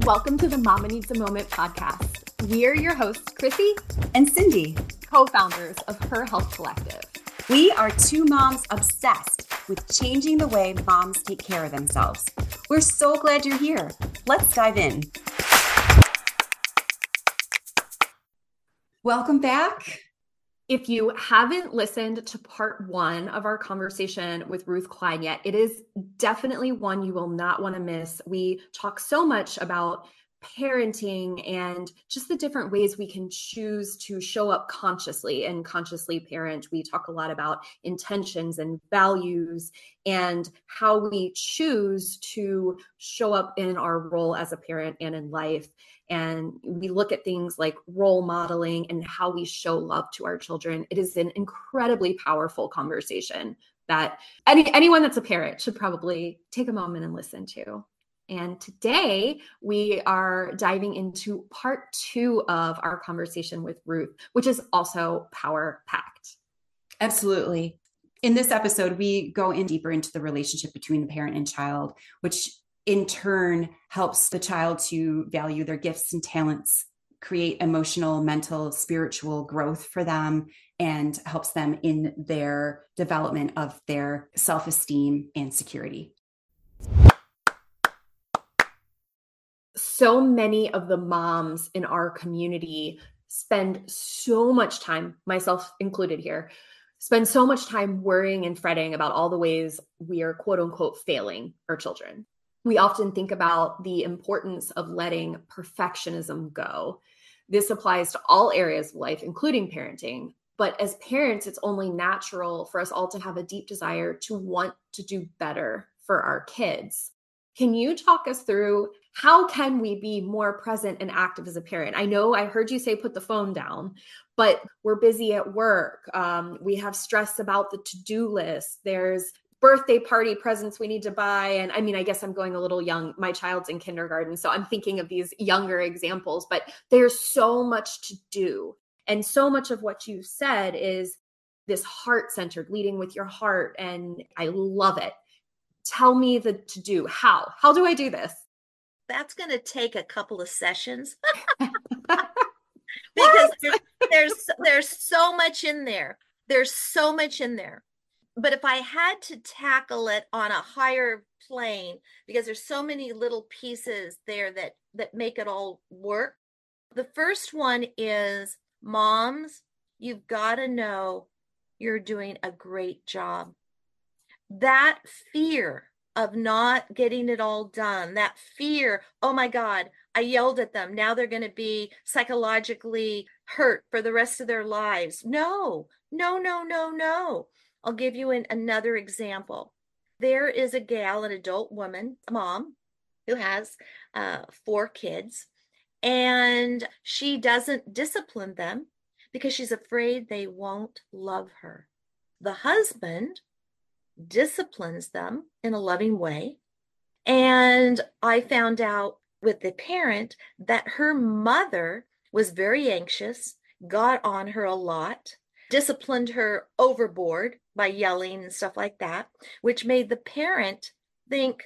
Welcome to the Mama Needs a Moment podcast. We are your hosts, Chrissy and Cindy, co-founders of Her Health Collective. We are two moms obsessed with changing the way moms take care of themselves. We're so glad you're here. Let's dive in. Welcome back. If you haven't listened to part 1 of our conversation with Ruth Klein yet, it is definitely one you will not want to miss. We talk so much about parenting and just the different ways we can choose to show up consciously and consciously parent. We talk a lot about intentions and values and how we choose to show up in our role as a parent and in life. And we look at things like role modeling and how we show love to our children. It is an incredibly powerful conversation that anyone that's a parent should probably take a moment and listen to. And today we are diving into part 2 of our conversation with Ruth, which is also power-packed. Absolutely. In this episode, we go in deeper into the relationship between the parent and child, which in turn helps the child to value their gifts and talents, create emotional, mental, spiritual growth for them, and helps them in their development of their self-esteem and security. So many of the moms in our community spend so much time, myself included here, spend so much time worrying and fretting about all the ways we are quote unquote failing our children. We often think about the importance of letting perfectionism go. This applies to all areas of life, including parenting. But as parents, it's only natural for us all to have a deep desire to want to do better for our kids. Can you talk us through how can we be more present and active as a parent? I know I heard you say put the phone down, but we're busy at work. We have stress about the to-do list. There's birthday party presents we need to buy. And I mean, I guess I'm going a little young. My child's in kindergarten, so I'm thinking of these younger examples, but there's so much to do. And so much of what you said is this heart-centered, leading with your heart. And I love it. Tell me the to do. How do I do this? That's going to take a couple of sessions because there's so much in there. There's so much in there. But if I had to tackle it on a higher plane, because there's so many little pieces there that make it all work. The first one is, moms, you've got to know you're doing a great job. That fear of not getting it all done, that fear, oh my God, I yelled at them. Now they're going to be psychologically hurt for the rest of their lives. No. I'll give you another example. There is a gal, an adult woman, a mom, who has 4 kids, and she doesn't discipline them because she's afraid they won't love her. The husband disciplines them in a loving way. And I found out with the parent that her mother was very anxious, got on her a lot, disciplined her overboard by yelling and stuff like that, which made the parent think,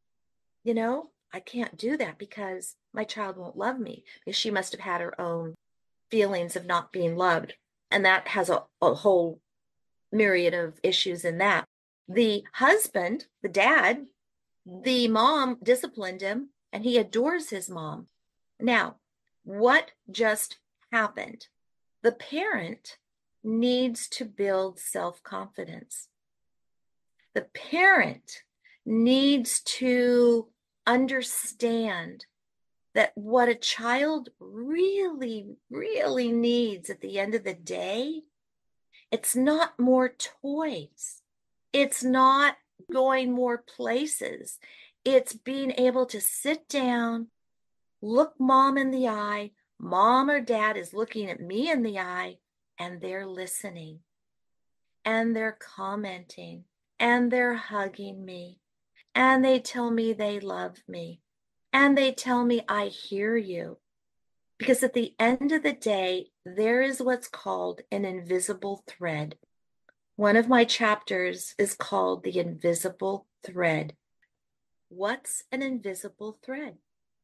I can't do that because my child won't love me, because she must have had her own feelings of not being loved. And that has a whole myriad of issues in that. The husband, the dad, the mom disciplined him, and he adores his mom. Now, what just happened? The parent needs to build self-confidence. The parent needs to understand that what a child really, really needs at the end of the day, it's not more toys. It's not going more places. It's being able to sit down, look mom in the eye. Mom or dad is looking at me in the eye, and they're listening, and they're commenting, and they're hugging me, and they tell me they love me, and they tell me I hear you. Because at the end of the day, there is what's called an invisible thread. One of my chapters is called The Invisible Thread. What's an invisible thread?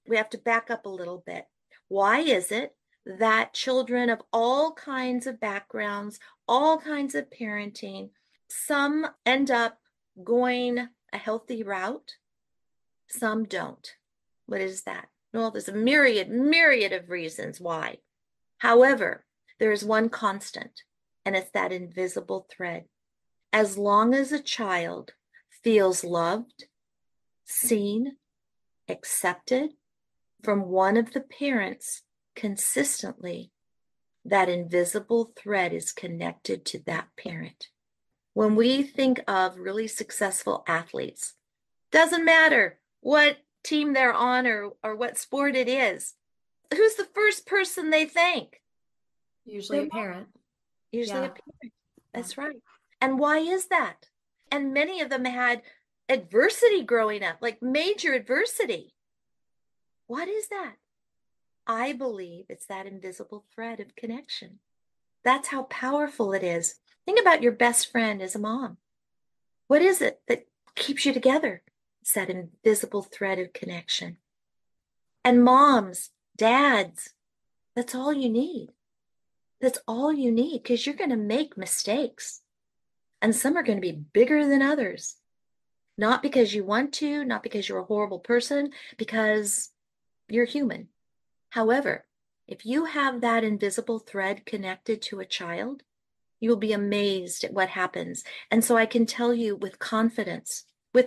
we have to back up a little bit. Why is it that children of all kinds of backgrounds, all kinds of parenting, some end up going a healthy route, some don't? What is that? Well, there's a myriad of reasons why. However, there is one constant, and it's that invisible thread. As long as a child feels loved, seen, accepted from one of the parents consistently, that invisible thread is connected to that parent. When we think of really successful athletes, doesn't matter what team they're on or what sport it is, who's the first person they thank? Usually a parent. Usually a parent. That's right. And why is that? And many of them had adversity growing up, like major adversity. What is that? I believe it's that invisible thread of connection. That's how powerful it is. Think about your best friend as a mom. What is it that keeps you together? It's that invisible thread of connection. And moms, dads, that's all you need. That's all you need, because you're going to make mistakes. And some are going to be bigger than others. Not because you want to, not because you're a horrible person, because you're human. However, if you have that invisible thread connected to a child, you'll be amazed at what happens. And so I can tell you with confidence,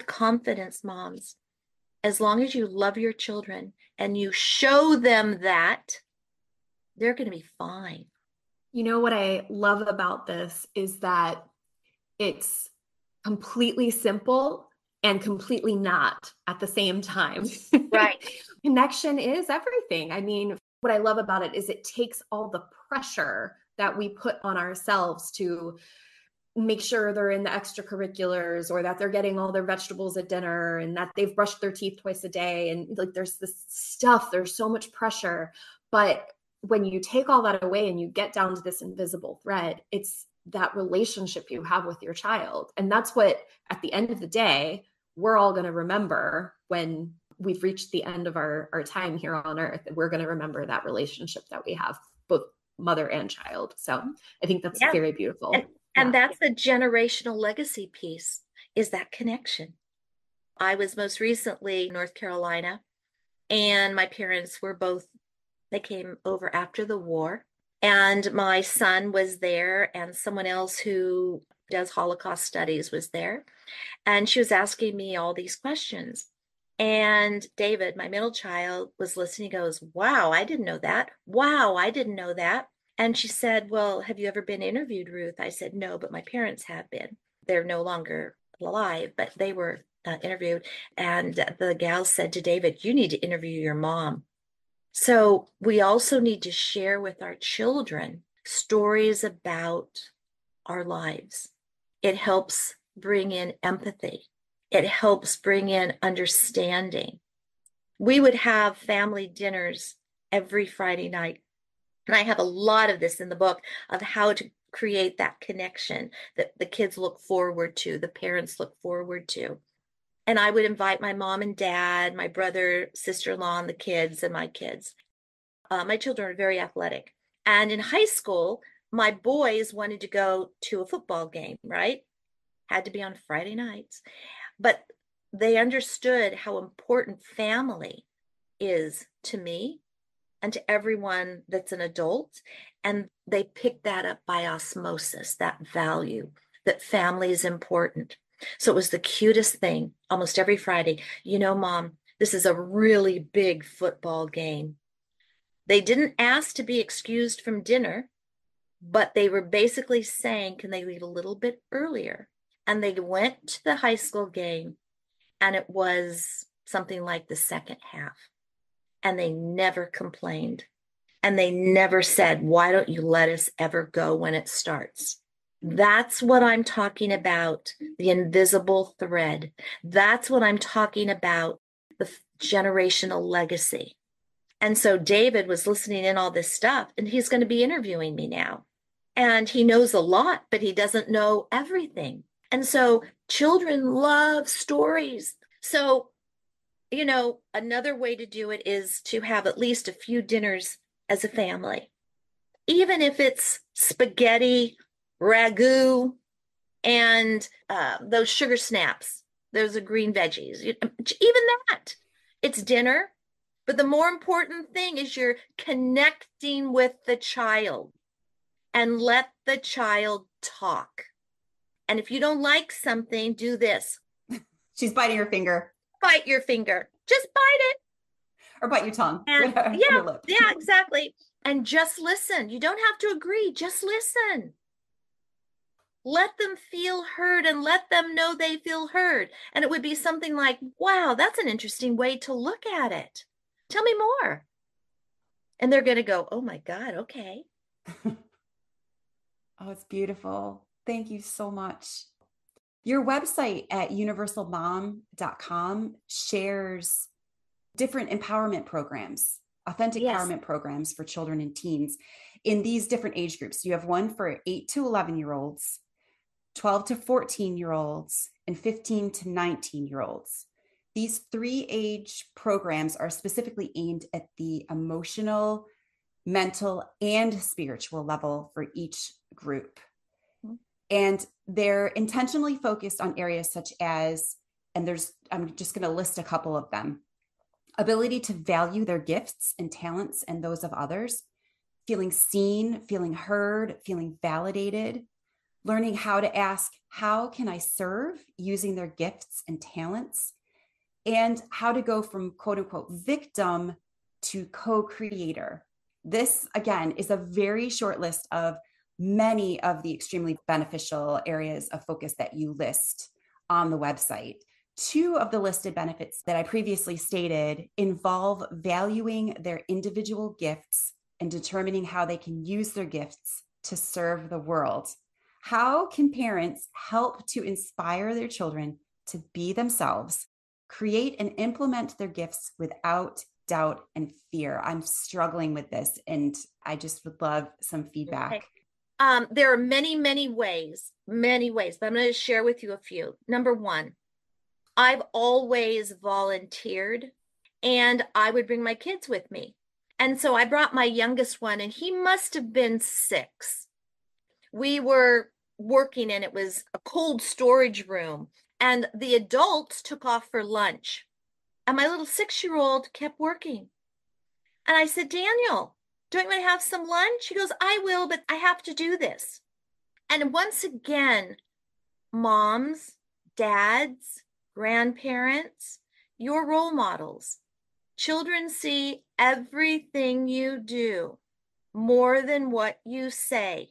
moms, as long as you love your children and you show them that, they're going to be fine. You know what I love about this is that it's completely simple and completely not at the same time. Right. Connection is everything. I mean, what I love about it is it takes all the pressure that we put on ourselves to make sure they're in the extracurriculars, or that they're getting all their vegetables at dinner, and that they've brushed their teeth twice a day. And like, there's this stuff, there's so much pressure. But when you take all that away and you get down to this invisible thread, it's that relationship you have with your child. And that's what, at the end of the day, we're all going to remember when we've reached the end of our time here on earth. We're going to remember that relationship that we have, both mother and child. So I think that's very beautiful. And that's the generational legacy piece, is that connection. I was most recently in North Carolina, and my parents were both, they came over after the war. And my son was there, and someone else who does Holocaust studies was there. And she was asking me all these questions. And David, my middle child, was listening. He goes, "Wow, I didn't know that. Wow, I didn't know that." And she said, "Well, have you ever been interviewed, Ruth?" I said, "No, but my parents have been. They're no longer alive, but they were interviewed." And the gal said to David, "You need to interview your mom." So we also need to share with our children stories about our lives. It helps bring in empathy. It helps bring in understanding. We would have family dinners every Friday night. And I have a lot of this in the book of how to create that connection that the kids look forward to, the parents look forward to. And I would invite my mom and dad, my brother, sister-in-law, and the kids, and my kids. My children are very athletic. And in high school, my boys wanted to go to a football game, right? Had to be on Friday nights. But they understood how important family is to me and to everyone that's an adult. And they picked that up by osmosis, that value, that family is important. So it was the cutest thing almost every Friday. "You know, Mom, this is a really big football game." They didn't ask to be excused from dinner, but they were basically saying, "Can they leave a little bit earlier?" And they went to the high school game, and it was something like the second half. And they never complained. And they never said, "Why don't you let us ever go when it starts?" That's what I'm talking about, the invisible thread. That's what I'm talking about, the generational legacy. And so David was listening in all this stuff, and he's going to be interviewing me now. And he knows a lot, but he doesn't know everything. And so children love stories. So You know, another way to do it is to have at least a few dinners as a family. Even if it's spaghetti, ragu, and those sugar snaps, those are green veggies, even that, it's dinner. But the more important thing is you're connecting with the child and let the child talk. And if you don't like something, do this. She's biting her finger. Bite your finger. Just bite it. Or bite your tongue. And your lip. yeah, exactly. And just listen. You don't have to agree. Just listen. Let them feel heard and let them know they feel heard. And it would be something like, wow, that's an interesting way to look at it. Tell me more. And they're going to go, oh my God, okay. Oh, it's beautiful. Thank you so much. Your website at universalmom.com shares different empowerment programs, authentic empowerment programs for children and teens in these different age groups. You have one for 8 to 11-year-olds, 12 to 14-year-olds, and 15 to 19-year-olds. These 3 age programs are specifically aimed at the emotional, mental, and spiritual level for each group. And they're intentionally focused on areas such as, I'm just going to list a couple of them: ability to value their gifts and talents and those of others, feeling seen, feeling heard, feeling validated, learning how to ask, how can I serve, using their gifts and talents, and how to go from quote unquote victim to co-creator. This, again, is a very short list of many of the extremely beneficial areas of focus that you list on the website. 2 of the listed benefits that I previously stated involve valuing their individual gifts and determining how they can use their gifts to serve the world. How can parents help to inspire their children to be themselves, create and implement their gifts without doubt and fear? I'm struggling with this, and I just would love some feedback. Okay. There are many, many ways, but I'm going to share with you a few. Number 1, I've always volunteered, and I would bring my kids with me. And so I brought my youngest one, and he must have been 6. We were working, and it was a cold storage room, and the adults took off for lunch. And my little 6-year-old kept working. And I said, Daniel, don't you want to have some lunch? He goes, I will, but I have to do this. And once again, moms, dads, grandparents, your role models. Children see everything you do more than what you say.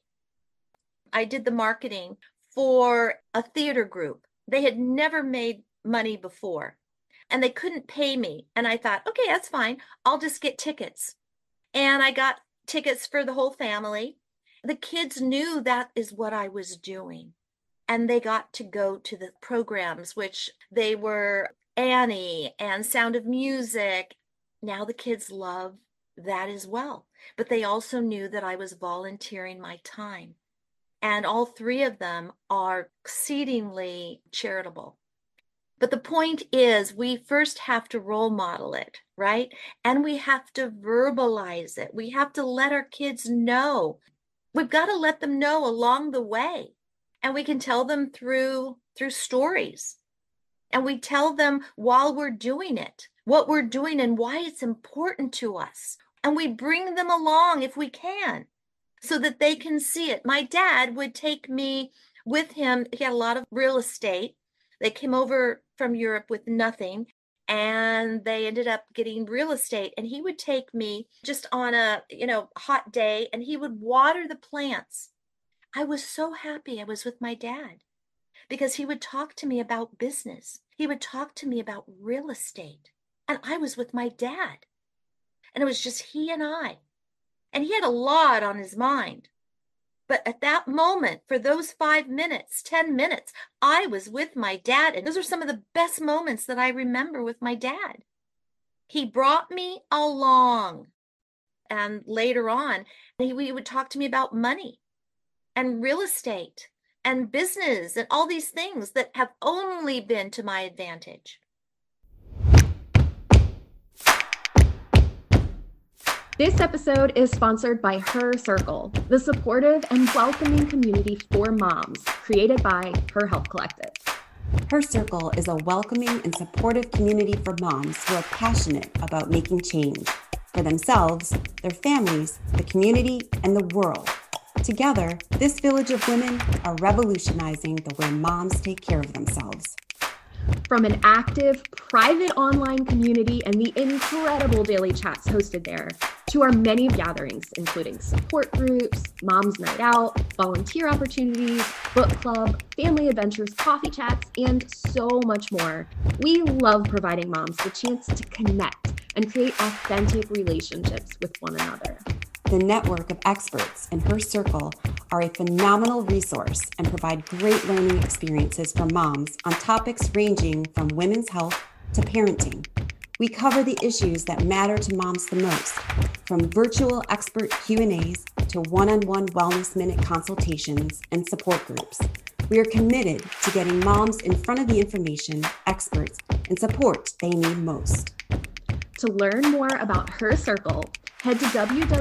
I did the marketing for a theater group. They had never made money before, and they couldn't pay me. And I thought, okay, that's fine. I'll just get tickets. And I got tickets for the whole family. The kids knew that is what I was doing. And they got to go to the programs, which they were Annie and Sound of Music. Now the kids love that as well. But they also knew that I was volunteering my time. And all 3 of them are exceedingly charitable. But the point is, we first have to role model it, right? And we have to verbalize it. We have to let our kids know. We've got to let them know along the way. And we can tell them through stories. And we tell them while we're doing it, what we're doing and why it's important to us. And we bring them along if we can, so that they can see it. My dad would take me with him. He had a lot of real estate. They came over from Europe with nothing, and they ended up getting real estate. And he would take me just on a, hot day, and he would water the plants. I was so happy I was with my dad, because he would talk to me about business. He would talk to me about real estate, and I was with my dad. And it was just he and I. And he had a lot on his mind. But at that moment, for those 5 minutes, 10 minutes, I was with my dad. And those are some of the best moments that I remember with my dad. He brought me along. And later on, he would talk to me about money and real estate and business and all these things that have only been to my advantage. This episode is sponsored by Her Circle, the supportive and welcoming community for moms created by Her Health Collective. Her Circle is a welcoming and supportive community for moms who are passionate about making change for themselves, their families, the community, and the world. Together, this village of women are revolutionizing the way moms take care of themselves. From an active, private online community and the incredible daily chats hosted there, to our many gatherings, including support groups, Moms Night Out, volunteer opportunities, book club, family adventures, coffee chats, and so much more. We love providing moms the chance to connect and create authentic relationships with one another. The network of experts in Her Circle are a phenomenal resource and provide great learning experiences for moms on topics ranging from women's health to parenting. We cover the issues that matter to moms the most, from virtual expert Q&As to one-on-one Wellness Minute consultations and support groups. We are committed to getting moms in front of the information, experts, and support they need most. To learn more about Her Circle, head to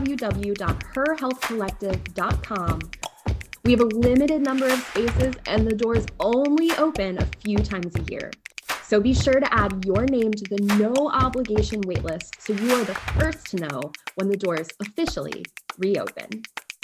www.herhealthcollective.com. We have a limited number of spaces and the doors only open a few times a year. So be sure to add your name to the no obligation waitlist so you are the first to know when the doors officially reopen.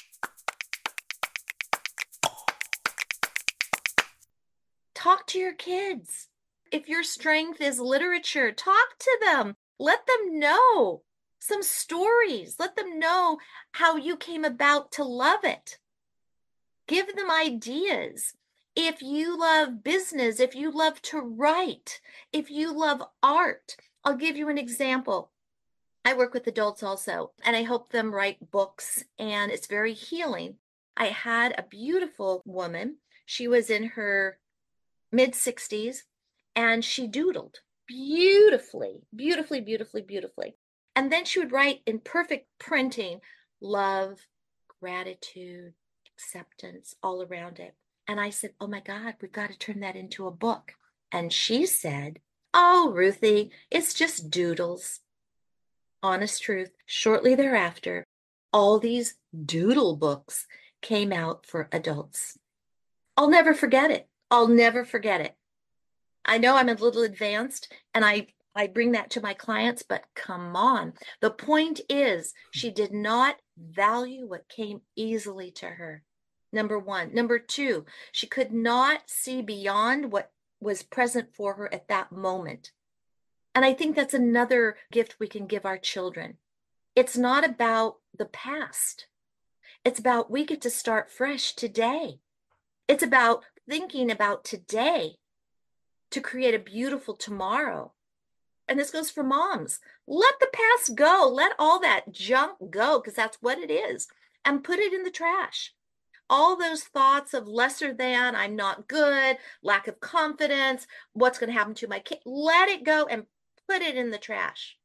Talk to your kids. If your strength is literature, talk to them. Let them know some stories. Let them know how you came about to love it. Give them ideas. If you love business, if you love to write, if you love art, I'll give you an example. I work with adults also, and I help them write books, and it's very healing. I had a beautiful woman. She was in her mid-60s, and she doodled beautifully, beautifully, beautifully, beautifully. And then she would write in perfect printing, love, gratitude, acceptance, all around it. And I said, oh my God, we've got to turn that into a book. And she said, oh, Ruthie, it's just doodles. Honest truth, shortly thereafter, all these doodle books came out for adults. I'll never forget it. I'll never forget it. I know I'm a little advanced and I bring that to my clients, but come on. The point is, she did not value what came easily to her. Number one. Number two, she could not see beyond what was present for her at that moment. And I think that's another gift we can give our children. It's not about the past. It's about we get to start fresh today. It's about thinking about today to create a beautiful tomorrow. And this goes for moms. Let the past go. Let all that junk go, because that's what it is, and put it in the trash. All those thoughts of lesser than, I'm not good, lack of confidence, what's going to happen to my kid, let it go and put it in the trash.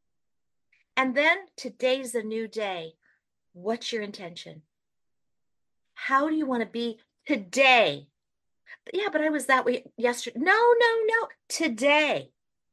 And then today's a new day. What's your intention? How do you want to be today? Yeah, but I was that way yesterday. No. Today.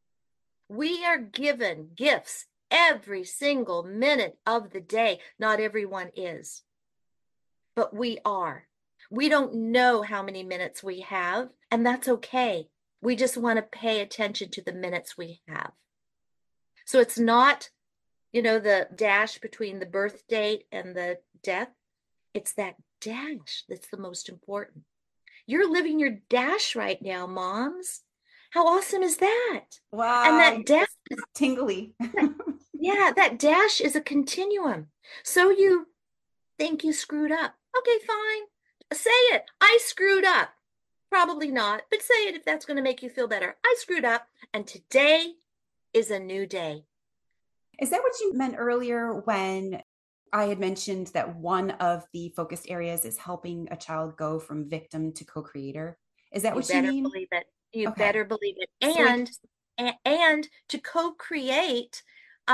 We are given gifts every single minute of the day. Not everyone is, but we are. We don't know how many minutes we have, and that's okay. We just want to pay attention to the minutes we have. So it's not, the dash between the birth date and the death. It's that dash that's the most important. You're living your dash right now, moms. How awesome is that? Wow. And that dash is tingly. Yeah, that dash is a continuum. So you think you screwed up. Okay, fine. Say it. I screwed up. Probably not, but say it if that's going to make you feel better. I screwed up, and today is a new day. Is that what you meant earlier when I had mentioned that one of the focused areas is helping a child go from victim to co-creator? Is that what you mean? Believe it. You Okay. better believe it. So And to co-create,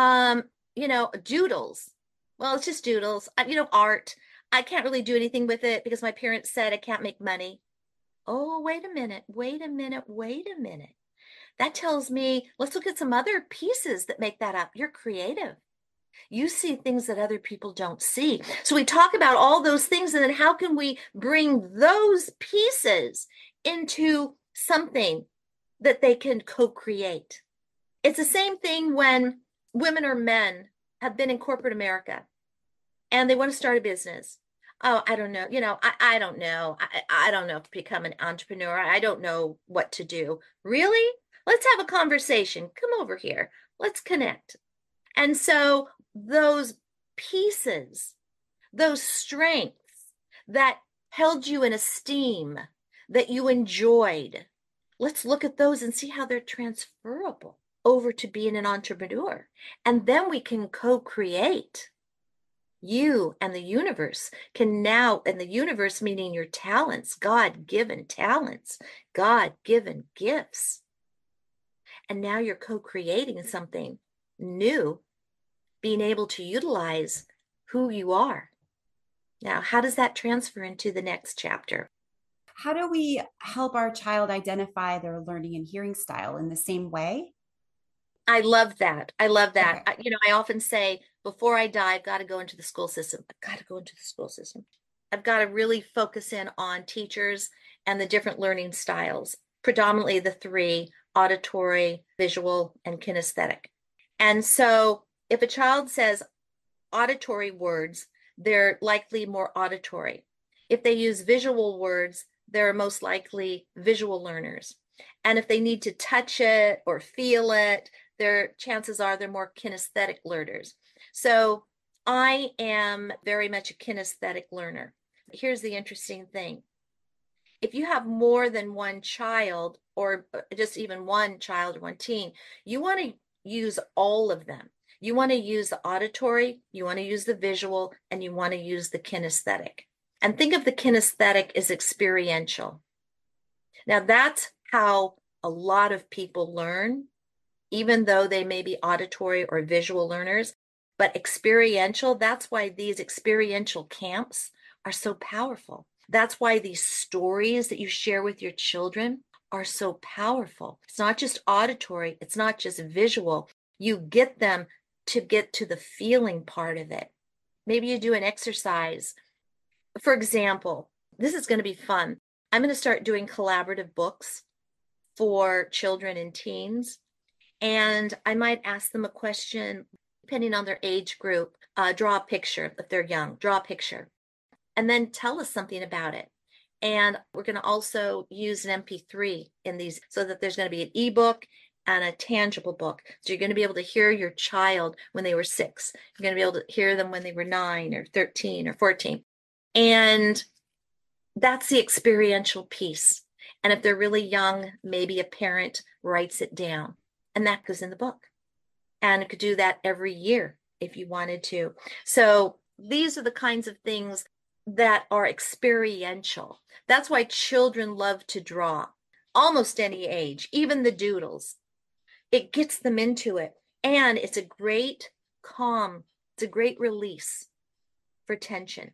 doodles. Well, it's just doodles. Art. I can't really do anything with it because my parents said I can't make money. Oh, wait a minute. That tells me, let's look at some other pieces that make that up. You're creative. You see things that other people don't see. So we talk about all those things, and then how can we bring those pieces into something that they can co-create? It's the same thing when women or men have been in corporate America and they want to start a business. Oh, I don't know. I don't know. I don't know if to become an entrepreneur. I don't know what to do. Really? Let's have a conversation. Come over here. Let's connect. And so those pieces, those strengths that held you in esteem, that you enjoyed, let's look at those and see how they're transferable over to being an entrepreneur. And then we can co-create. You and the universe can now, and the universe meaning your talents, God-given talents, God-given gifts. And now you're co-creating something new, being able to utilize who you are. Now, how does that transfer into the next chapter? How do we help our child identify their learning and hearing style in the same way? I love that. I love that. Okay. I often say, before I die, I've got to go into the school system. I've got to go into the school system. I've got to really focus in on teachers and the different learning styles, predominantly the three: auditory, visual, and kinesthetic. And so if a child says auditory words, they're likely more auditory. If they use visual words, they're most likely visual learners. And if they need to touch it or feel it, their chances are they're more kinesthetic learners. So I am very much a kinesthetic learner. Here's the interesting thing. If you have more than one child, or just even one child or one teen, you want to use all of them. You want to use the auditory, you want to use the visual, and you want to use the kinesthetic. And think of the kinesthetic as experiential. Now, that's how a lot of people learn, even though they may be auditory or visual learners. But experiential, that's why these experiential camps are so powerful. That's why these stories that you share with your children are so powerful. It's not just auditory, it's not just visual. You get them to get to the feeling part of it. Maybe you do an exercise. For example, this is going to be fun. I'm going to start doing collaborative books for children and teens. And I might ask them a question, depending on their age group. Draw a picture if they're young, draw a picture, and then tell us something about it. And we're going to also use an MP3 in these, so that there's going to be an ebook and a tangible book. So you're going to be able to hear your child when they were 6. You're going to be able to hear them when they were 9 or 13 or 14. And that's the experiential piece. And if they're really young, maybe a parent writes it down, and that goes in the book. And it could do that every year if you wanted to. So these are the kinds of things that are experiential. That's why children love to draw, almost any age, even the doodles. It gets them into it. And it's a great calm, it's a great release for tension.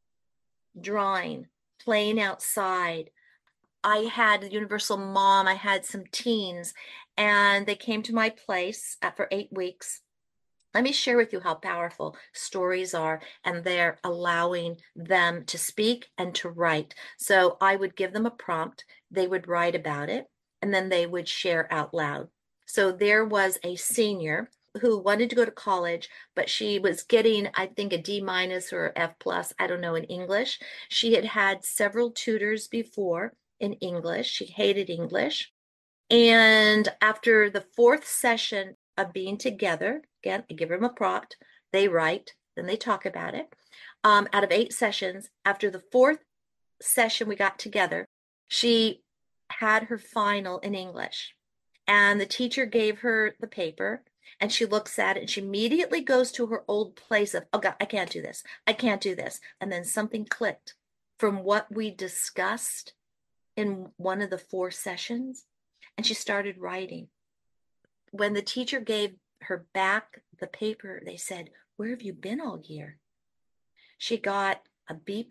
Drawing, playing outside. I had a Universal Mom, I had some teens, and they came to my place for 8 weeks. Let me share with you how powerful stories are, and they're allowing them to speak and to write. So I would give them a prompt, they would write about it, and then they would share out loud. So there was a senior who wanted to go to college, but she was getting, I think, a D- or F+, I don't know, in English. She had had several tutors before in English. She hated English. And after the 4th session of being together, again, I give them a prompt, they write, then they talk about it. Out of 8 sessions, after the 4th session we got together, she had her final in English. And the teacher gave her the paper, and she looks at it, and she immediately goes to her old place of, oh God, I can't do this. I can't do this. And then something clicked from what we discussed in one of the 4 sessions, and she started writing. When the teacher gave her back the paper, they said, where have you been all year? She got a B+.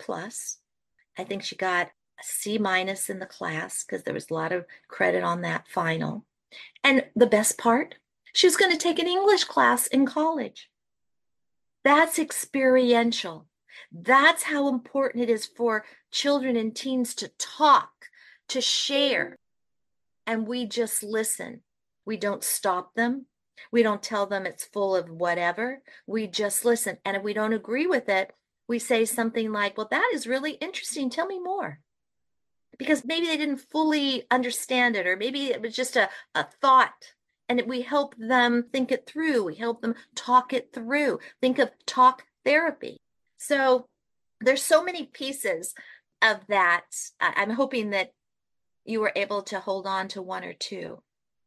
I think she got a C- in the class because there was a lot of credit on that final. And the best part, she was going to take an English class in college. That's experiential. That's how important it is for children and teens to talk, to share. And we just listen. We don't stop them. We don't tell them it's full of whatever. We just listen. And if we don't agree with it, we say something like, well, that is really interesting. Tell me more. Because maybe they didn't fully understand it, or maybe it was just a thought. And we help them think it through. We help them talk it through. Think of talk therapy. So there's so many pieces of that. I'm hoping that you were able to hold on to one or two.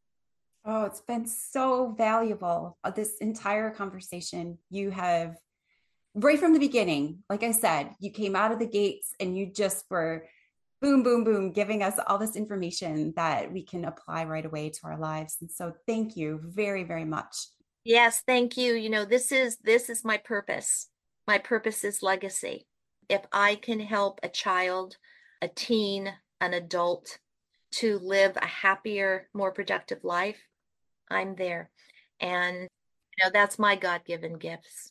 Oh, it's been so valuable. This entire conversation, you have, right from the beginning, like I said, you came out of the gates and you just were boom, boom, boom, giving us all this information that we can apply right away to our lives. And so thank you very, very much. Yes, thank you. You know, this is my purpose. My purpose is legacy. If I can help a child, a teen, an adult to live a happier, more productive life, I'm there. And, you know, that's my God-given gifts.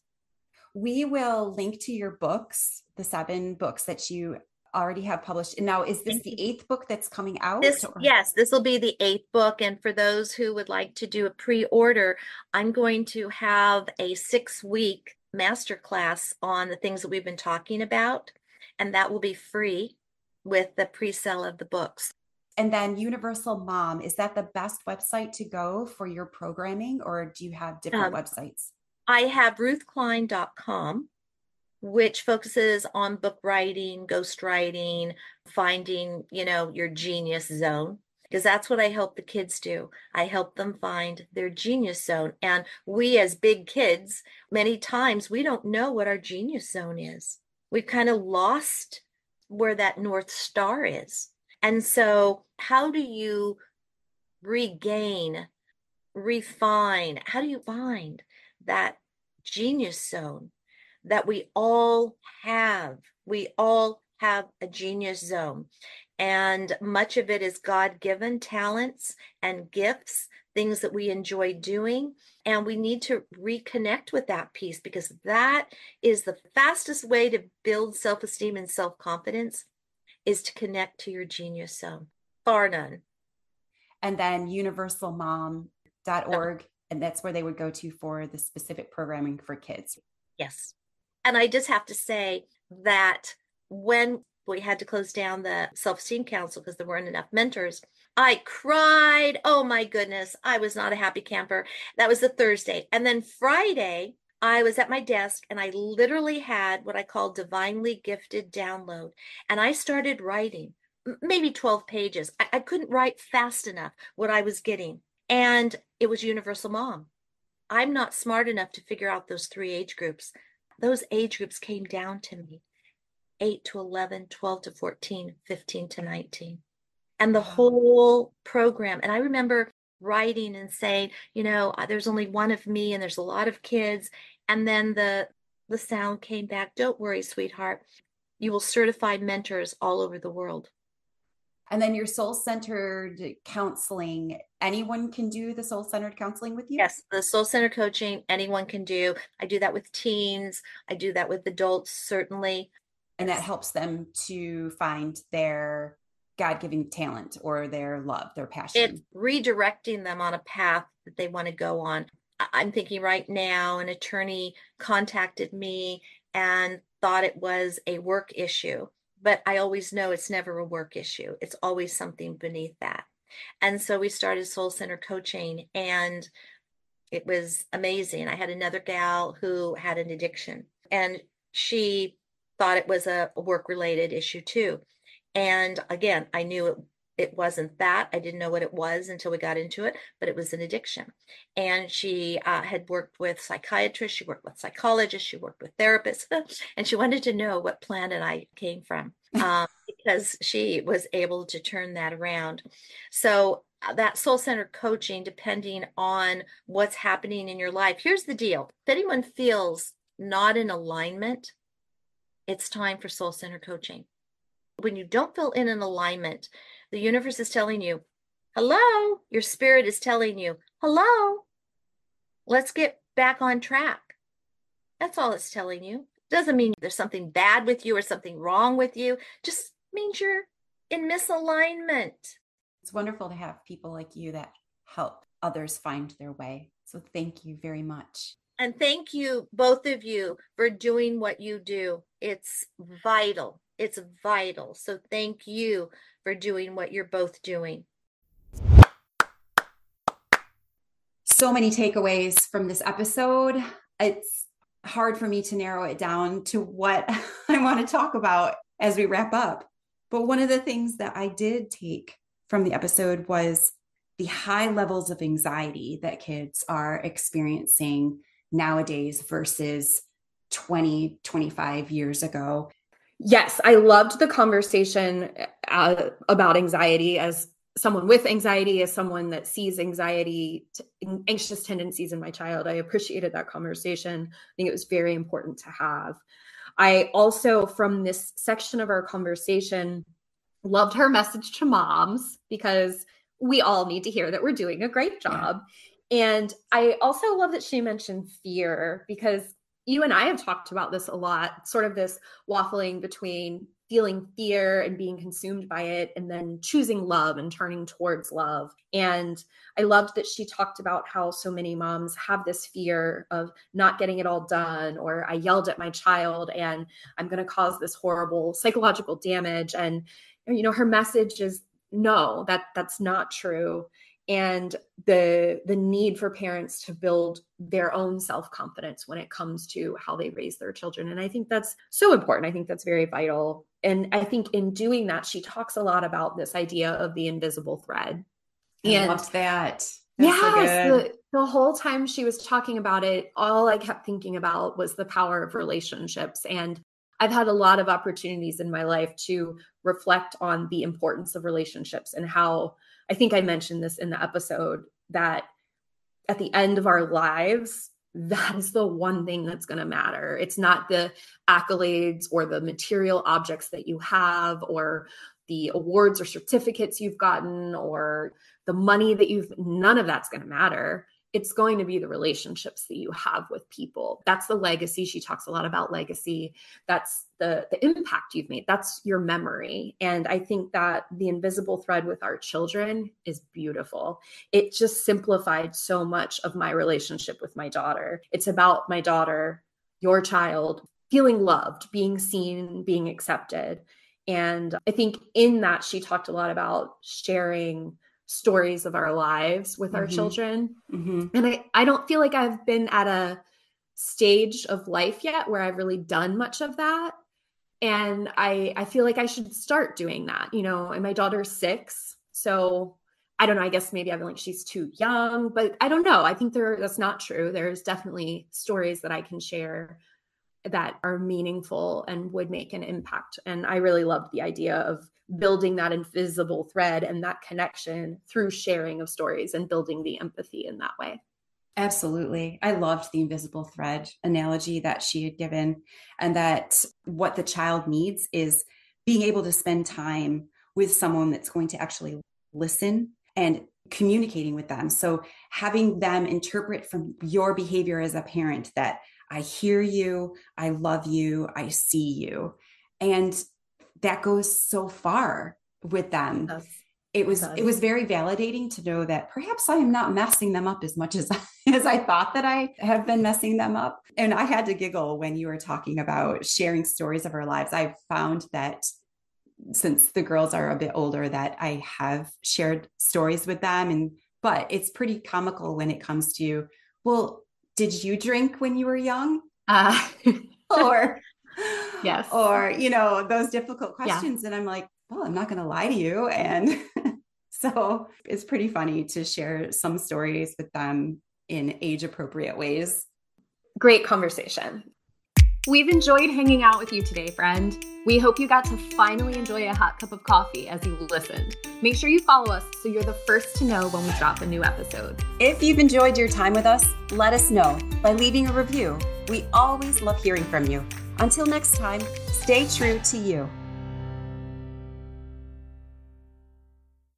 We will link to your books, the 7 books that you already have published. And now, is this the 8th book that's coming out? Yes, this will be the 8th book. And for those who would like to do a pre-order, I'm going to have a 6-week masterclass on the things that we've been talking about. And that will be free with the pre-sale of the books. And then Universal Mom, is that the best website to go for your programming, or do you have different websites? I have ruthklein.com, which focuses on book writing, ghostwriting, finding, you know, your genius zone, because that's what I help the kids do. I help them find their genius zone. And we as big kids, many times we don't know what our genius zone is. We've kind of lost where that North Star is. And so how do you regain, refine, how do you find that genius zone that we all have? We all have a genius zone. And much of it is God-given talents and gifts, things that we enjoy doing. And we need to reconnect with that piece, because that is the fastest way to build self-esteem and self-confidence, is to connect to your genius zone. Bar none. And then universalmom.org, and that's where they would go to for the specific programming for kids. Yes. And I just have to say that when we had to close down the self-esteem council because there weren't enough mentors, I cried. Oh my goodness. I was not a happy camper. That was the Thursday. And then Friday, I was at my desk and I literally had what I call divinely gifted download. And I started writing maybe 12 pages. I couldn't write fast enough what I was getting. And it was Universal Mom. I'm not smart enough to figure out those 3 age groups. Those age groups came down to me: 8 to 11, 12 to 14, 15 to 19. And the whole program. And I remember writing and saying, you know, there's only one of me and there's a lot of kids. And then the sound came back: don't worry, sweetheart. You will certify mentors all over the world. And then your soul-centered counseling, anyone can do the soul-centered counseling with you? Yes, the soul-centered coaching, anyone can do. I do that with teens. I do that with adults, certainly. And that helps them to find their God-given talent or their love, their passion. It's redirecting them on a path that they want to go on. I'm thinking right now, an attorney contacted me and thought it was a work issue. But I always know it's never a work issue. It's always something beneath that. And so we started Soul Center Coaching, and it was amazing. I had another gal who had an addiction, and she thought it was a work-related issue too. And again, I knew it wasn't that. I didn't know what it was until we got into it, but it was an addiction. And she had worked with psychiatrists, she worked with psychologists, she worked with therapists, and she wanted to know what planet I came from, because she was able to turn that around. So that soul-centered coaching, depending on what's happening in your life. Here's the deal. If anyone feels not in alignment, it's time for soul-centered coaching. When you don't feel in an alignment, the universe is telling you, hello. Your spirit is telling you, hello. Let's get back on track. That's all it's telling you. Doesn't mean there's something bad with you or something wrong with you. Just means you're in misalignment. It's wonderful to have people like you that help others find their way. So thank you very much. And thank you, both of you, for doing what you do. It's vital. It's vital. So thank you for doing what you're both doing. So many takeaways from this episode. It's hard for me to narrow it down to what I want to talk about as we wrap up. But one of the things that I did take from the episode was the high levels of anxiety that kids are experiencing nowadays versus 20, 25 years ago. Yes, I loved the conversation about anxiety as someone with anxiety, as someone that sees anxiety, anxious tendencies in my child. I appreciated that conversation. I think it was very important to have. I also, from this section of our conversation, loved her message to moms, because we all need to hear that we're doing a great job. And I also love that she mentioned fear, because you and I have talked about this a lot, sort of this waffling between feeling fear and being consumed by it, and then choosing love and turning towards love. And I loved that she talked about how so many moms have this fear of not getting it all done, or I yelled at my child and I'm going to cause this horrible psychological damage. And, you know, her message is, no, that's not true. And the need for parents to build their own self-confidence when it comes to how they raise their children. And I think that's so important. I think that's very vital. And I think in doing that, she talks a lot about this idea of the invisible thread. I loved that. Yes, the whole time she was talking about it, all I kept thinking about was the power of relationships. And I've had a lot of opportunities in my life to reflect on the importance of relationships, and how, I think I mentioned this in the episode, that at the end of our lives, that is the one thing that's going to matter. It's not the accolades or the material objects that you have, or the awards or certificates you've gotten, or the money that none of that's going to matter. It's going to be the relationships that you have with people. That's the legacy. She talks a lot about legacy. That's the impact you've made. That's your memory. And I think that the invisible thread with our children is beautiful. It just simplified so much of my relationship with my daughter. It's about my daughter, your child, feeling loved, being seen, being accepted. And I think in that, she talked a lot about sharing stories of our lives with our children. And I don't feel like I've been at a stage of life yet where I've really done much of that. And I feel like I should start doing that, you know. And my daughter's 6. So I don't know, I guess maybe I'm like, she's too young, but I don't know. I think that's not true. There's definitely stories that I can share that are meaningful and would make an impact. And I really loved the idea of building that invisible thread and that connection through sharing of stories and building the empathy in that way. Absolutely. I loved the invisible thread analogy that she had given, and that what the child needs is being able to spend time with someone that's going to actually listen and communicating with them. So having them interpret from your behavior as a parent that I hear you, I love you, I see you. And that goes so far with them. It was very validating to know that perhaps I am not messing them up as much as I thought that I have been messing them up. And I had to giggle when you were talking about sharing stories of our lives. I found that since the girls are a bit older, that I have shared stories with them. But it's pretty comical when it comes to, well, did you drink when you were young? Or yes. Or, you know, those difficult questions. Yeah. And I'm like, well, I'm not going to lie to you. And so it's pretty funny to share some stories with them in age appropriate ways. Great conversation. We've enjoyed hanging out with you today, friend. We hope you got to finally enjoy a hot cup of coffee as you listened. Make sure you follow us so you're the first to know when we drop a new episode. If you've enjoyed your time with us, let us know by leaving a review. We always love hearing from you. Until next time, stay true to you.